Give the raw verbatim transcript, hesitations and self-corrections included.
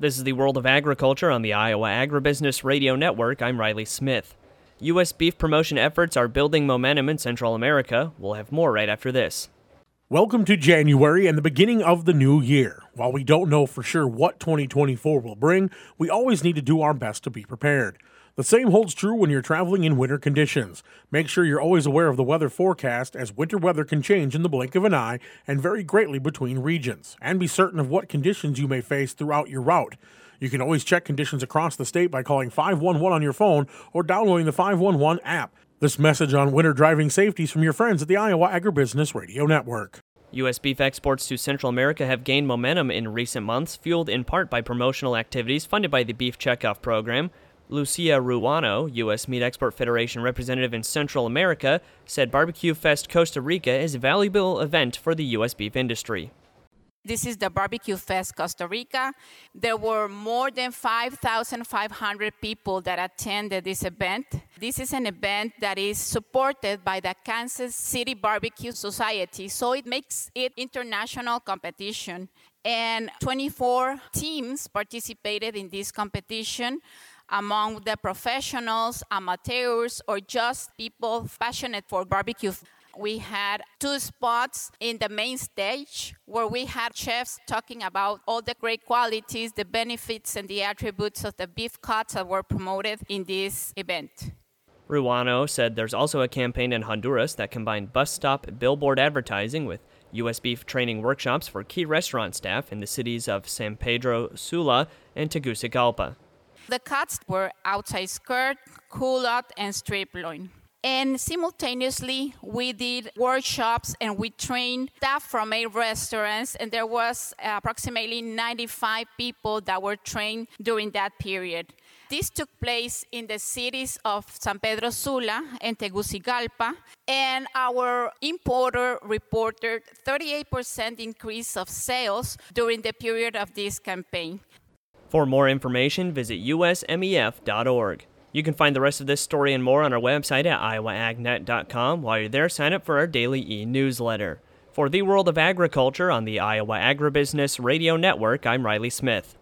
This is the World of Agriculture on the Iowa Agribusiness Radio Network. I'm Riley Smith. U S beef promotion efforts are building momentum in Central America. We'll have more right after this. Welcome to January and the beginning of the new year. While we don't know for sure what twenty twenty-four will bring, we always need to do our best to be prepared. The same holds true when you're traveling in winter conditions. Make sure you're always aware of the weather forecast, as winter weather can change in the blink of an eye and vary greatly between regions. And be certain of what conditions you may face throughout your route. You can always check conditions across the state by calling five one one on your phone or downloading the five one one app. This message on winter driving safety is from your friends at the Iowa Agribusiness Radio Network. U S beef exports to Central America have gained momentum in recent months, fueled in part by promotional activities funded by the Beef Checkoff Program. Lucia Ruano, U S Meat Export Federation representative in Central America, said Barbecue Fest Costa Rica is a valuable event for the U S beef industry. This is the Barbecue Fest Costa Rica. There were more than five thousand five hundred people that attended this event. This is an event that is supported by the Kansas City Barbecue Society, so it makes it international competition. And twenty-four teams participated in this competition among the professionals, amateurs, or just people passionate for barbecue. We had two spots in the main stage where we had chefs talking about all the great qualities, the benefits, and the attributes of the beef cuts that were promoted in this event. Ruano said there's also a campaign in Honduras that combined bus stop billboard advertising with U S beef training workshops for key restaurant staff in the cities of San Pedro Sula and Tegucigalpa. The cuts were outside skirt, culotte, and strip loin. And simultaneously, we did workshops and we trained staff from eight restaurants, and there was approximately ninety-five people that were trained during that period. This took place in the cities of San Pedro Sula and Tegucigalpa, and our importer reported thirty-eight percent increase of sales during the period of this campaign. For more information, visit U S M E F dot org. You can find the rest of this story and more on our website at iowa ag net dot com. While you're there, sign up for our daily e-newsletter. For the World of Agriculture on the Iowa Agribusiness Radio Network, I'm Riley Smith.